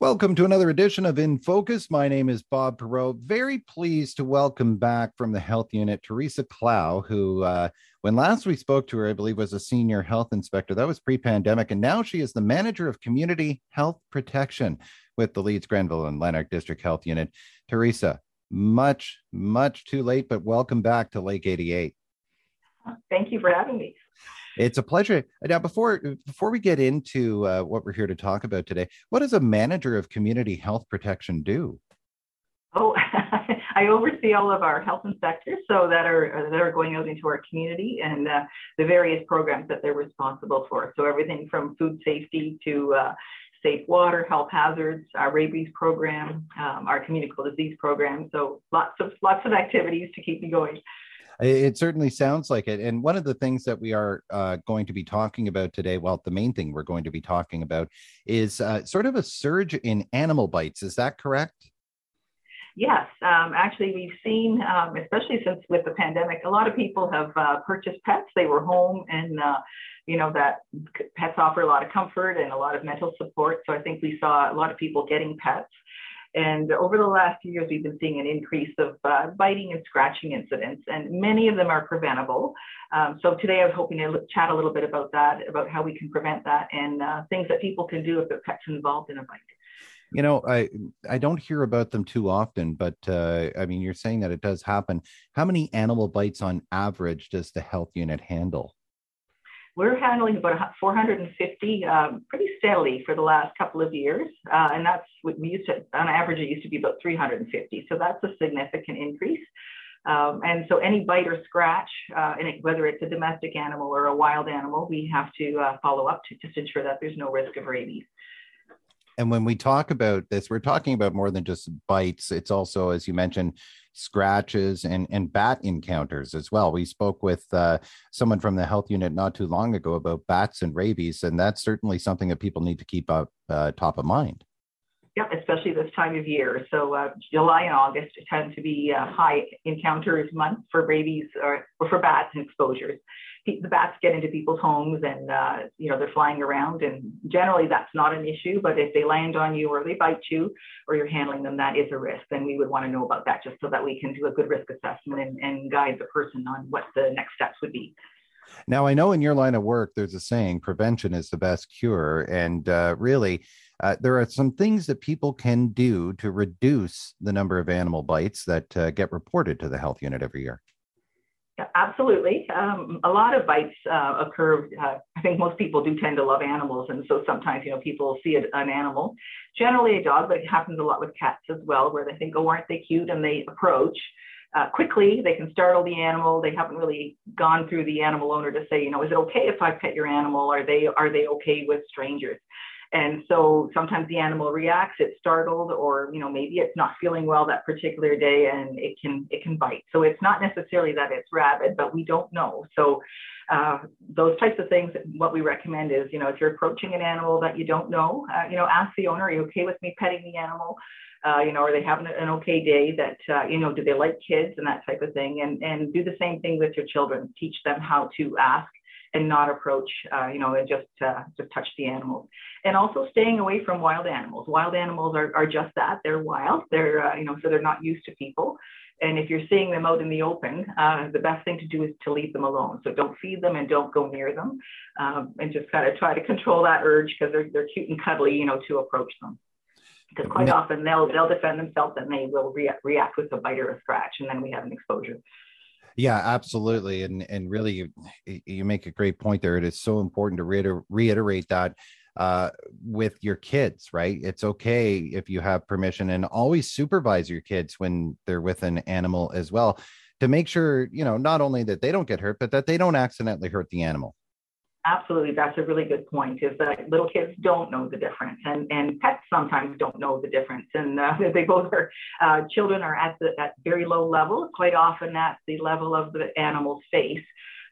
Welcome to another edition of In Focus. My name is Bob Perot. Very pleased to welcome back from the health unit Teresa Clow, who, when last we spoke to her, I believe was a senior health inspector. That was pre-pandemic. And now she is the manager of community health protection with the Leeds, Grenville, and Lanark District Health Unit. Teresa, much too late, but welcome back to Lake 88. Thank you for having me. It's a pleasure. Now, before we get into what we're here to talk about today, what does a manager of community health protection do? Oh, I oversee all of our health inspectors, so that are going out into our community and the various programs that they're responsible for. So everything from food safety to safe water, health hazards, our rabies program, our communicable disease program. So lots of activities to keep me going. It certainly sounds like it. And one of the things that we are going to be talking about today, well, the main thing we're going to be talking about is sort of a surge in animal bites. Is that correct? Yes. Actually, we've seen, especially since with the pandemic, a lot of people have purchased pets. They were home and, that pets offer a lot of comfort and a lot of mental support. So I think we saw a lot of people getting pets. And over the last few years, we've been seeing an increase of biting and scratching incidents, and many of them are preventable. So today I was hoping to chat a little bit about that, about how we can prevent that and things that people can do if their pet's involved in a bite. You know, I don't hear about them too often, but I mean, you're saying that it does happen. How many animal bites on average does the health unit handle? We're handling about 450 pretty steadily for the last couple of years. And that's what we used to, on average, it used to be about 350. So that's a significant increase. And so any bite or scratch, whether it's a domestic animal or a wild animal, we have to follow up to just ensure that there's no risk of rabies. And when we talk about this, we're talking about more than just bites. It's also, as you mentioned, scratches and bat encounters as well. We spoke with someone from the health unit not too long ago about bats and rabies, and that's certainly something that people need to keep up top of mind. Yeah, especially this time of year. So July and August tend to be high encounters month for rabies or for bats and exposures. The bats get into people's homes and, they're flying around, and generally that's not an issue. But if they land on you or they bite you or you're handling them, that is a risk. Then we would want to know about that just so that we can do a good risk assessment and guide the person on what the next steps would be. Now, I know in your line of work, there's a saying, prevention is the best cure. And really, there are some things that people can do to reduce the number of animal bites that get reported to the health unit every year. Yeah, absolutely. A lot of bites occur. I think most people do tend to love animals. And so sometimes, people see an animal, generally a dog, but it happens a lot with cats as well, where they think, oh, aren't they cute? And they approach. Quickly, they can startle the animal. They haven't really gone through the animal owner to say, is it okay if I pet your animal? Are they okay with strangers? And so sometimes the animal reacts, it's startled, or maybe it's not feeling well that particular day, and it can bite. So it's not necessarily that it's rabid, but we don't know. So those types of things, what we recommend is, if you're approaching an animal that you don't know, ask the owner, are you okay with me petting the animal? Are they having an okay day? That, do they like kids and that type of thing? And do the same thing with your children. Teach them how to ask and not approach, and just touch the animals. And also staying away from wild animals. Wild animals are just that. They're wild. They're, so they're not used to people. And if you're seeing them out in the open, the best thing to do is to leave them alone. So don't feed them and don't go near them, and just kind of try to control that urge, because they're cute and cuddly, to approach them. Because quite often they'll defend themselves and they will react with a bite or a scratch, and then we have an exposure. Yeah, absolutely. And really, you make a great point there. It is so important to reiterate that with your kids, right? It's okay if you have permission, and always supervise your kids when they're with an animal as well, to make sure, not only that they don't get hurt, but that they don't accidentally hurt the animal. Absolutely. That's a really good point, is that little kids don't know the difference, and pets sometimes don't know the difference. And they both are, children are at very low level, quite often at the level of the animal's face.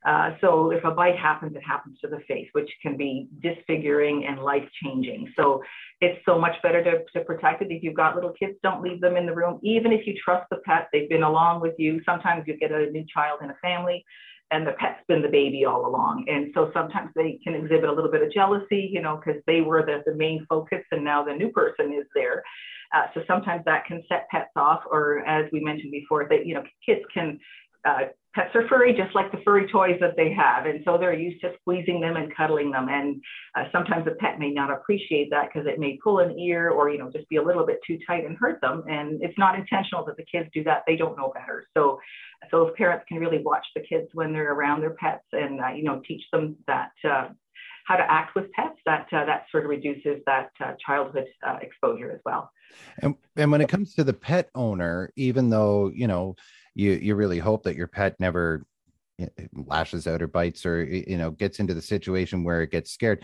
So if a bite happens, it happens to the face, which can be disfiguring and life-changing. So it's so much better to protect it. If you've got little kids, don't leave them in the room. Even if you trust the pet, they've been along with you. Sometimes you get a new child in a family, and the pet's been the baby all along. And so sometimes they can exhibit a little bit of jealousy, because they were the main focus and now the new person is there. So sometimes that can set pets off, or as we mentioned before, that, kids can, pets are furry, just like the furry toys that they have. And so they're used to squeezing them and cuddling them. And sometimes the pet may not appreciate that because it may pull an ear or, just be a little bit too tight and hurt them. And it's not intentional that the kids do that. They don't know better. So if parents can really watch the kids when they're around their pets and, teach them that, how to act with pets, that sort of reduces that childhood exposure as well. And when it comes to the pet owner, even though, you really hope that your pet never lashes out or bites or, gets into the situation where it gets scared,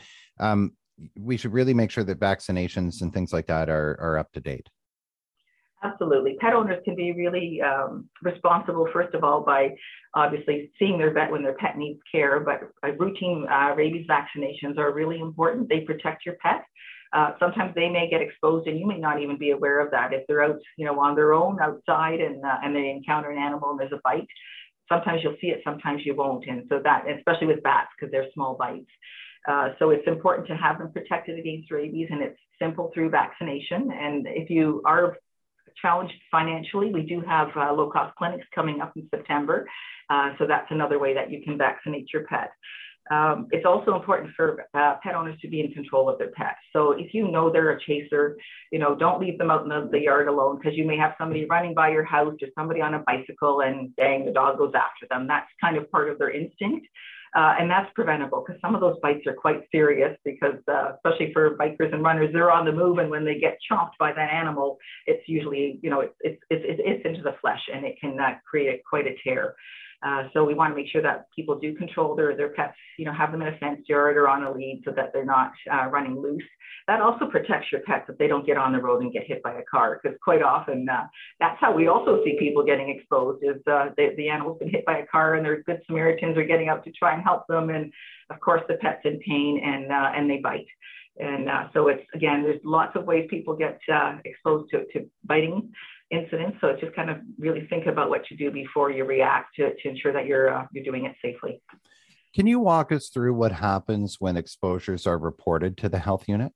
we should really make sure that vaccinations and things like that are up to date. Absolutely. Pet owners can be really responsible, first of all, by obviously seeing their vet when their pet needs care, but routine rabies vaccinations are really important. They protect your pet. Sometimes they may get exposed and you may not even be aware of that. If they're out, on their own outside and they encounter an animal and there's a bite, sometimes you'll see it, sometimes you won't. And so that, especially with bats, because they're small bites. So it's important to have them protected against rabies, and it's simple through vaccination. And if you are challenged financially, we do have low-cost clinics coming up in September. So that's another way that you can vaccinate your pet. It's also important for pet owners to be in control of their pets. So if they're a chaser, don't leave them out in the yard alone, because you may have somebody running by your house or somebody on a bicycle and bang, the dog goes after them. That's kind of part of their instinct. And that's preventable, because some of those bites are quite serious, because especially for bikers and runners, they're on the move. And when they get chomped by that animal, it's usually, it's into the flesh, and it can create quite a tear. So we want to make sure that people do control their pets, have them in a fenced yard or on a lead so that they're not running loose. That also protects your pets if they don't get on the road and get hit by a car, because quite often that's how we also see people getting exposed, is the animal's been hit by a car and their good Samaritans are getting out to try and help them. And of course the pet's in pain and they bite. And so it's, again, there's lots of ways people get exposed to biting incidents. So it's just kind of really think about what you do before you react to ensure that you're doing it safely. Can you walk us through what happens when exposures are reported to the health unit?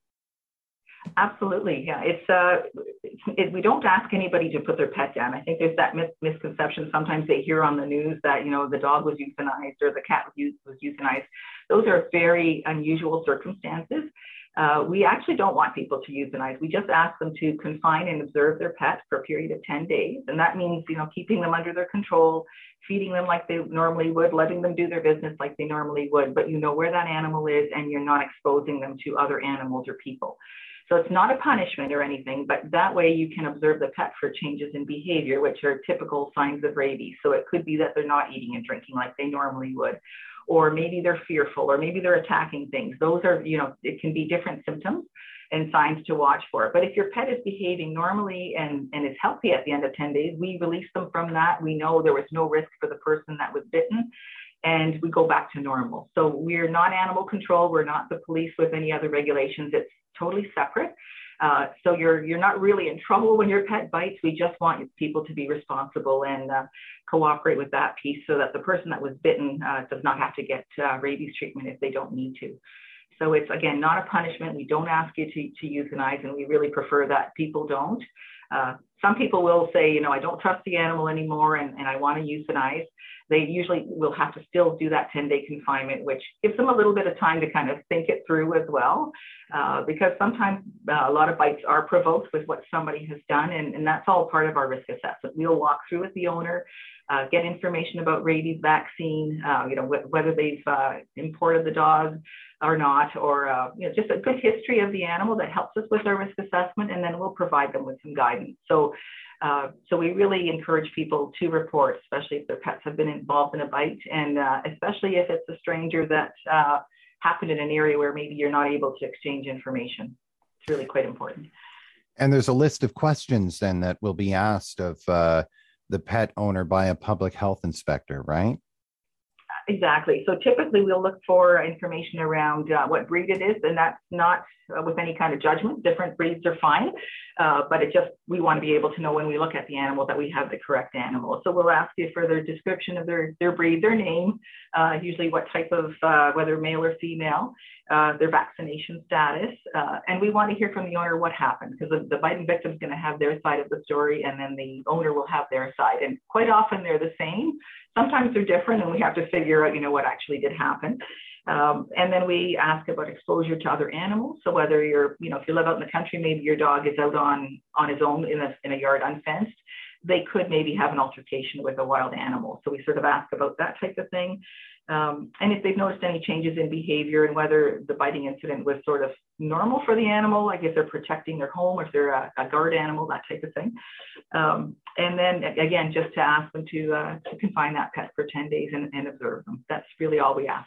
Absolutely. Yeah. We don't ask anybody to put their pet down. I think there's that misconception. Sometimes they hear on the news that, the dog was euthanized or the cat was euthanized. Those are very unusual circumstances. We actually don't want people to euthanize. We just ask them to confine and observe their pet for a period of 10 days. And that means, keeping them under their control, feeding them like they normally would, letting them do their business like they normally would, but you know where that animal is and you're not exposing them to other animals or people. So it's not a punishment or anything, but that way you can observe the pet for changes in behavior, which are typical signs of rabies. So it could be that they're not eating and drinking like they normally would, or maybe they're fearful, or maybe they're attacking things. Those are, it can be different symptoms and signs to watch for. But if your pet is behaving normally and is healthy at the end of 10 days, we release them from that. We know there was no risk for the person that was bitten, and we go back to normal. So we're not animal control. We're not the police with any other regulations. It's totally separate. So you're not really in trouble when your pet bites. We just want people to be responsible and cooperate with that piece, so that the person that was bitten does not have to get rabies treatment if they don't need to. So it's, again, not a punishment. We don't ask you to euthanize, and we really prefer that people don't. Some people will say, I don't trust the animal anymore and I want to euthanize. They usually will have to still do that 10-day confinement, which gives them a little bit of time to kind of think it through as well, because sometimes a lot of bites are provoked with what somebody has done, and that's all part of our risk assessment. We'll walk through with the owner, get information about rabies vaccine, whether they've imported the dog or not, or just a good history of the animal that helps us with our risk assessment, and then we'll provide them with some guidance. So we really encourage people to report, especially if their pets have been involved in a bite, and especially if it's a stranger that happened in an area where maybe you're not able to exchange information. It's really quite important. And there's a list of questions then that will be asked of the pet owner by a public health inspector, right? Exactly. So typically we'll look for information around what breed it is, and that's not with any kind of judgment. Different breeds are fine, but we want to be able to know when we look at the animal that we have the correct animal. So we'll ask you for their description of their breed, their name, usually what type of, whether male or female, their vaccination status, and we want to hear from the owner what happened, because the biting victim is going to have their side of the story, and then the owner will have their side. And quite often they're the same. Sometimes they're different, and we have to figure out, what actually did happen. And then we ask about exposure to other animals. So whether if you live out in the country, maybe your dog is out on his own in a yard unfenced, they could maybe have an altercation with a wild animal. So we sort of ask about that type of thing. And if they've noticed any changes in behavior, and whether the biting incident was sort of normal for the animal, like if they're protecting their home, or if they're a guard animal, that type of thing. And then again, just to ask them to confine that pet for 10 days and observe them. That's really all we ask.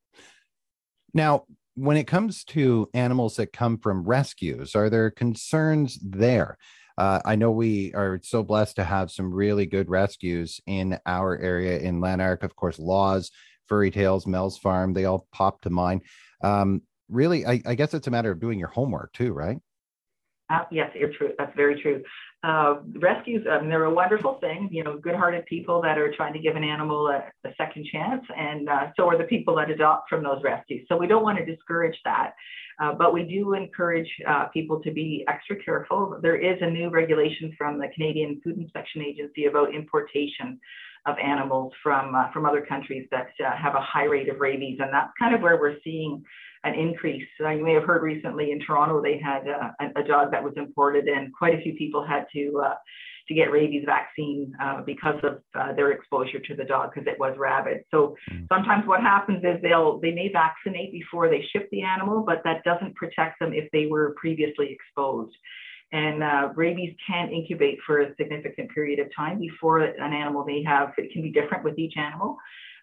Now, when it comes to animals that come from rescues, are there concerns there? I know we are so blessed to have some really good rescues in our area in Lanark. Of course, Laws, Furry Tales, Mel's Farm, they all pop to mind. Really, I guess it's a matter of doing your homework too, right? Yes, you're true. That's very true. Rescues, they're a wonderful thing. Good-hearted people that are trying to give an animal a second chance, and so are the people that adopt from those rescues. So we don't want to discourage that, but we do encourage people to be extra careful. There is a new regulation from the Canadian Food Inspection Agency about importation of animals from other countries that have a high rate of rabies, and that's kind of where we're seeing an increase. You may have heard recently in Toronto they had a dog that was imported, and quite a few people had to get rabies vaccine because of their exposure to the dog, because it was rabid. So sometimes what happens is they may vaccinate before they ship the animal, but that doesn't protect them if they were previously exposed. And rabies can incubate for a significant period of time before an animal may have. It can be different with each animal.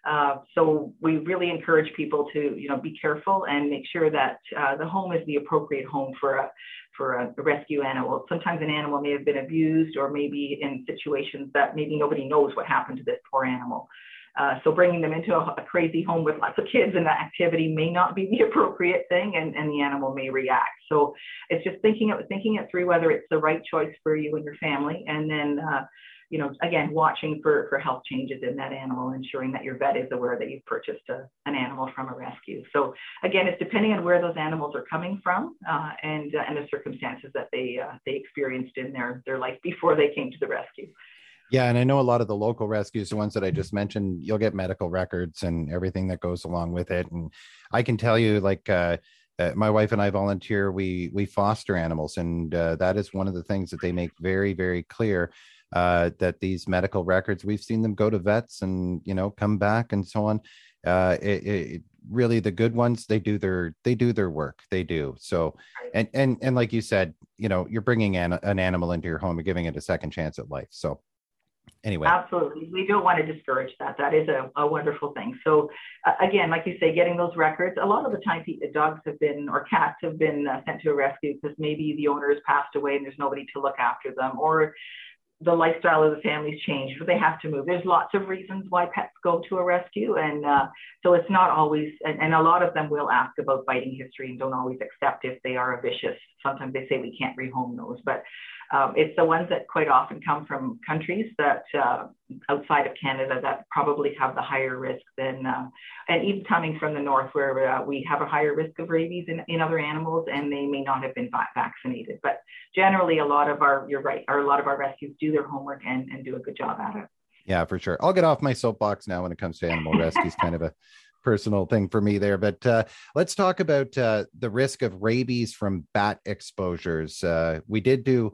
So we really encourage people to, be careful and make sure that the home is the appropriate home for a rescue animal. Sometimes an animal may have been abused, or maybe in situations that maybe nobody knows what happened to this poor animal. So bringing them into a crazy home with lots of kids and that activity may not be the appropriate thing, and the animal may react. So it's just thinking it through, whether it's the right choice for you and your family, and then again, watching for health changes in that animal, ensuring that your vet is aware that you've purchased an animal from a rescue. So again, it's depending on where those animals are coming from, and the circumstances that they experienced in their life before they came to the rescue. Yeah, and I know a lot of the local rescues, the ones that I just mentioned, you'll get medical records and everything that goes along with it. And I can tell you, my wife and I volunteer, we foster animals, and that is one of the things that they make very, very clear, that these medical records, we've seen them go to vets and, come back and so on. It really, the good ones, they do their work. They do. So, and like you said, you're bringing an animal into your home and giving it a second chance at life. So anyway. Absolutely. We don't want to discourage that. That is a wonderful thing. So again, like you say, getting those records, a lot of the time dogs have been, or cats have been sent to a rescue because maybe the owner has passed away and there's nobody to look after them, or the lifestyle of the family's changed, so they have to move. There's lots of reasons why pets go to a rescue. And so it's not always, and a lot of them will ask about biting history and don't always accept if they are vicious. Sometimes they say we can't rehome those, but it's the ones that quite often come from countries that outside of Canada that probably have the higher risk than, and even coming from the north where we have a higher risk of rabies in other animals, and they may not have been vaccinated. But generally, you're right, a lot of our rescues do their homework and do a good job at it. Yeah, for sure. I'll get off my soapbox now when it comes to animal rescues, kind of a personal thing for me there. But let's talk about the risk of rabies from bat exposures. We did do,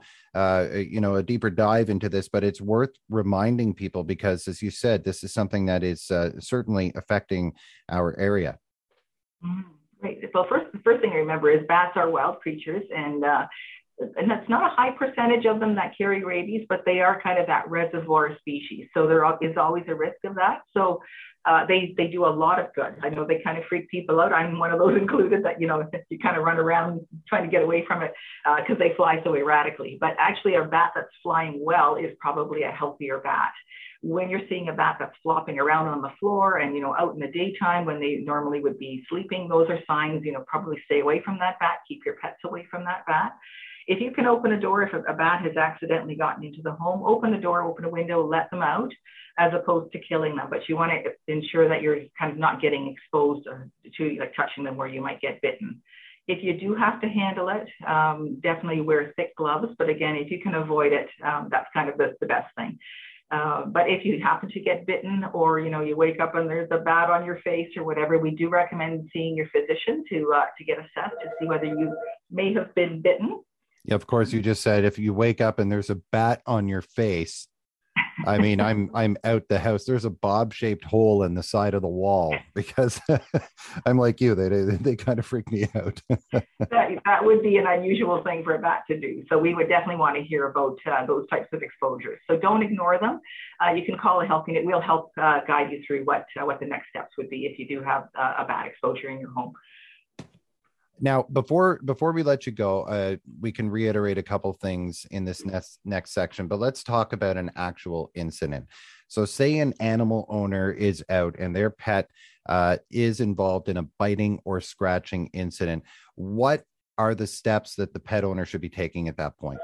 a deeper dive into this, but it's worth reminding people because, as you said, this is something that is certainly affecting our area. Right. Well, the first thing to remember is bats are wild creatures, and and that's not a high percentage of them that carry rabies, but they are kind of that reservoir species. So there is always a risk of that. So they do a lot of good. I know they kind of freak people out. I'm one of those included that, you kind of run around trying to get away from it because they fly so erratically. But actually a bat that's flying well is probably a healthier bat. When you're seeing a bat that's flopping around on the floor and, out in the daytime when they normally would be sleeping, those are signs, probably stay away from that bat, keep your pets away from that bat. If you can open a door, if a bat has accidentally gotten into the home, open the door, open a window, let them out, as opposed to killing them. But you want to ensure that you're kind of not getting exposed to like touching them where you might get bitten. If you do have to handle it, definitely wear thick gloves. But again, if you can avoid it, that's kind of the best thing. But if you happen to get bitten or, you wake up and there's a bat on your face or whatever, we do recommend seeing your physician to get assessed to see whether you may have been bitten. Yeah, of course, you just said if you wake up and there's a bat on your face, I mean, I'm out the house. There's a bob-shaped hole in the side of the wall because I'm like you. They kind of freak me out. that would be an unusual thing for a bat to do. So we would definitely want to hear about those types of exposures. So don't ignore them. You can call a Health Unit. We'll help guide you through what the next steps would be if you do have a bat exposure in your home. Now, before we let you go, we can reiterate a couple things in this next section, but let's talk about an actual incident. So say an animal owner is out and their pet is involved in a biting or scratching incident. What are the steps that the pet owner should be taking at that point?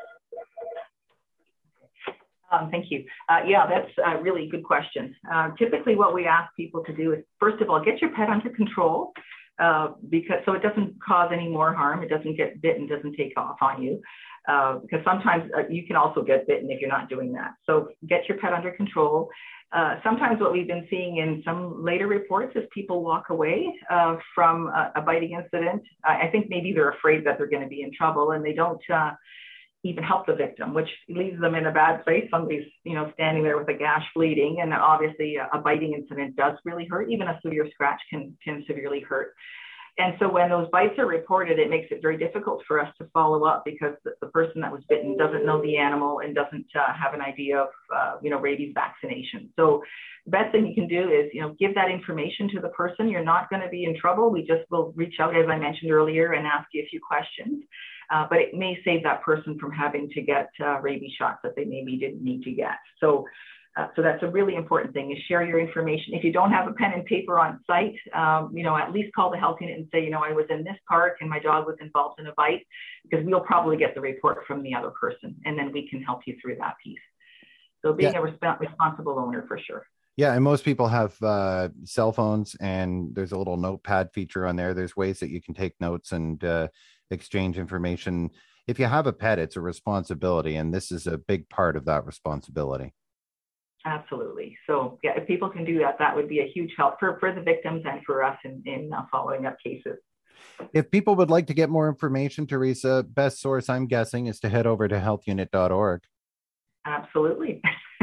Thank you. Yeah, that's a really good question. Typically what we ask people to do is, first of all, get your pet under control. Because so it doesn't cause any more harm. It doesn't get bitten, doesn't take off on you. Because sometimes you can also get bitten if you're not doing that. So get your pet under control. Sometimes what we've been seeing in some later reports is people walk away from a biting incident. I think maybe they're afraid that they're going to be in trouble and they don't even help the victim, which leaves them in a bad place. Somebody's, standing there with a gash bleeding, and obviously a biting incident does really hurt. Even a severe scratch can severely hurt. And so when those bites are reported, it makes it very difficult for us to follow up because the person that was bitten doesn't know the animal and doesn't have an idea of, rabies vaccination. So the best thing you can do is, give that information to the person. You're not going to be in trouble. We just will reach out, as I mentioned earlier, and ask you a few questions. But it may save that person from having to get rabies shots that they maybe didn't need to get. So that's a really important thing is share your information. If you don't have a pen and paper on site, at least call the Health Unit and say, I was in this park and my dog was involved in a bite, because we'll probably get the report from the other person and then we can help you through that piece. So being a responsible owner for sure. Yeah, and most people have cell phones and there's a little notepad feature on there. There's ways that you can take notes and exchange information. If you have a pet, it's a responsibility, and this is a big part of that responsibility. Absolutely. So yeah, if people can do that, that would be a huge help for the victims and for us in following up cases. If people would like to get more information, Teresa, best source, I'm guessing, is to head over to healthunit.org. Absolutely.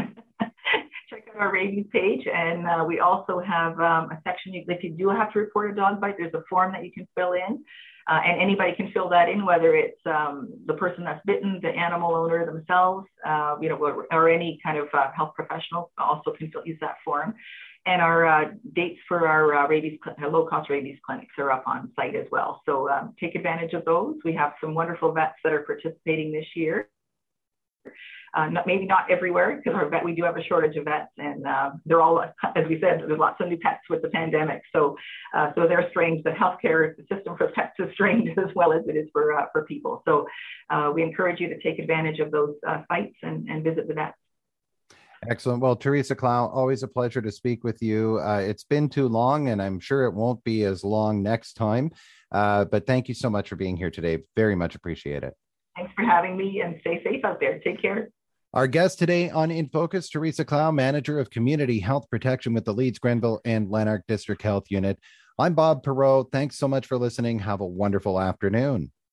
Check out our rabies page. And we also have a section, if you do have to report a dog bite, there's a form that you can fill in. And anybody can fill that in, whether it's the person that's bitten, the animal owner themselves, or any kind of health professional also can use that form. And our dates for our low-cost rabies clinics are up on site as well. So take advantage of those. We have some wonderful vets that are participating this year. Maybe not everywhere, because we do have a shortage of vets, and they're all, as we said, there's lots of new pets with the pandemic. So they're strange. The healthcare system for pets is strange as well as it is for people. So we encourage you to take advantage of those sites and visit the vets. Excellent. Well, Teresa Clow, always a pleasure to speak with you. It's been too long, and I'm sure it won't be as long next time. But thank you so much for being here today. Very much appreciate it. Thanks for having me, and stay safe out there. Take care. Our guest today on In Focus, Teresa Clow, Manager of Community Health Protection with the Leeds, Grenville, and Lanark District Health Unit. I'm Bob Perreault. Thanks so much for listening. Have a wonderful afternoon.